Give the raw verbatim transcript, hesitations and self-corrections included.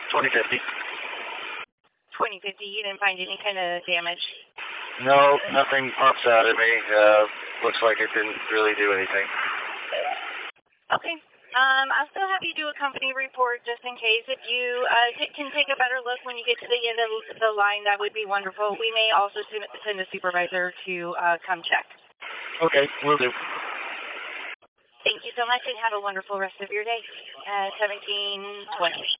twenty fifty. twenty fifty, you didn't find any kind of damage? No, nothing pops out at me. Uh, looks like it didn't really do anything. Okay. Um, I'll still have you do a company report just in case. If you uh, t- can take a better look when you get to the end of the line, that would be wonderful. We may also send a supervisor to uh, come check. Okay, will do. Thank you so much and have a wonderful rest of your day. Uh, seventeen twenty.